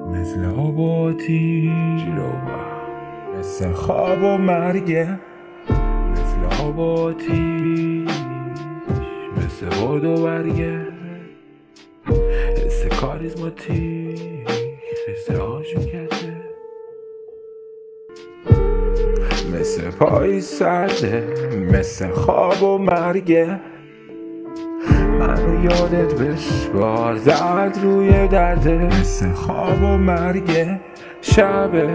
مثل آب و آتیش، مثل خواب و مرگه، مثل آب و آتیش، مثل برد و برگه، حس کاریزماتیک، حس آشوکته، مثل پای سرده، مثل خواب و مرگه، منو یادت بسپار، زد روی درده، مثل خواب و مرگه، شبه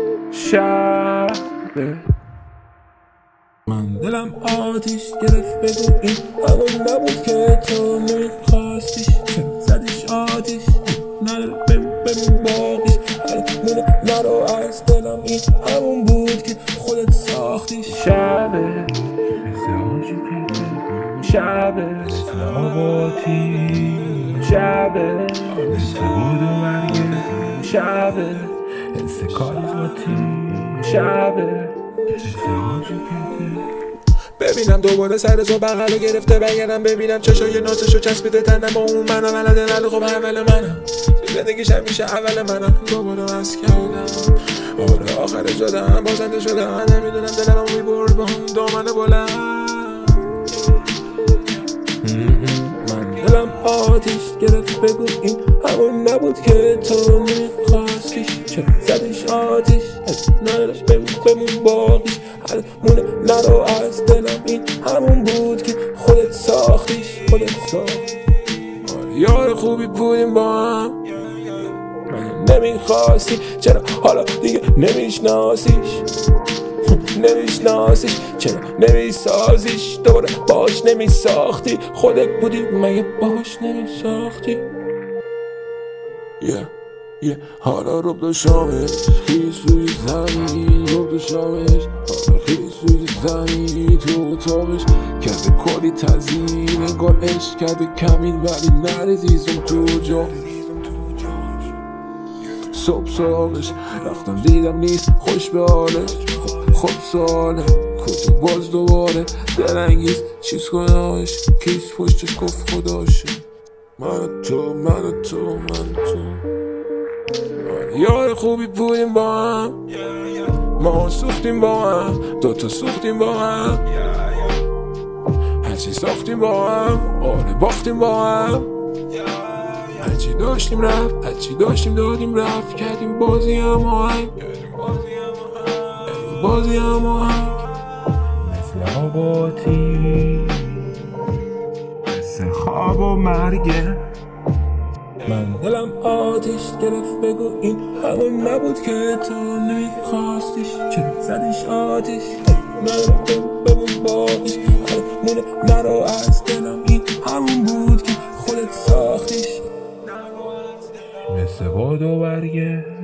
من دلم آتیش گرفت، بگو این همون نبود که تو نمیخواستیش، چرا زدیش آتیش، نداره بمون باقیش، مونه نرو از دلم، این همون بود که خودت ساختیش. شبه مثل آشوکته، شبه مثل آب و آتیش، شبه مثل برد و مرگه، شبه حس کاریزماتیک، شبه مثل آشوکته. ببینم دوباره سر تو بغلو گرفته، بگردم ببینم چشای نازشو چسبیده تنم با اون منم ولده، ولی خب اول منم زندگیش همیشه اول منم. دوباره بس کردم، آره آخر شدم، بازنده شدم، نمیدونم دلم میبرد با اون دامن بلند. من دلم آتیش گرفت، بگو این همون نبود که تو نمیخواستیش، چرا زدیش آتیش، ندارش بمون باقیش، مونه نرو از دلم، این همون بود که خودت ساختیش، خودت ساخت. یار خوبی بودیم با هم، من نمیخواستی، چرا حالا دیگه نمیشناسیش، چرا نمیسازیش، دوباره باش نمیساختی، خودت بودی مگه باش نمیساختی. حالا رب دو شامش خیس روی زمین، رب دو شامش حالا خیس روی زمین، تو اتاقش کرده کلی تزیین، انگار عشق کرده کمین ولی نریزیزم تو جا. صبح سراغش رفتم دیدم نیست، خوش به حالش، خود ساله کجا باز دوباره دلانگیز، چیز کناش کیس پشتش گفت خداشه، من تو یار خوبی بودیم با هم، ما سوختیم با هم، دوتا سوختیم با هم، هرچی ساختیم با هم، آره باختیم با هم، هرچی داشتیم رفت، هرچی داشتیم دادیم رفت، کردیم بازی هم آهنگ، بازی هم آهنگ، مثل آب و آتیش، مثل خواب و مرگه. من دلم آتیش گرفت، بگو این همون نبود که تو نمیخواستیش، چرا زدیش آتیش، نداره بمون باقیش، مونه نرو از دلم، این همون بود که خودت ساختیش. مثل باد و برگه،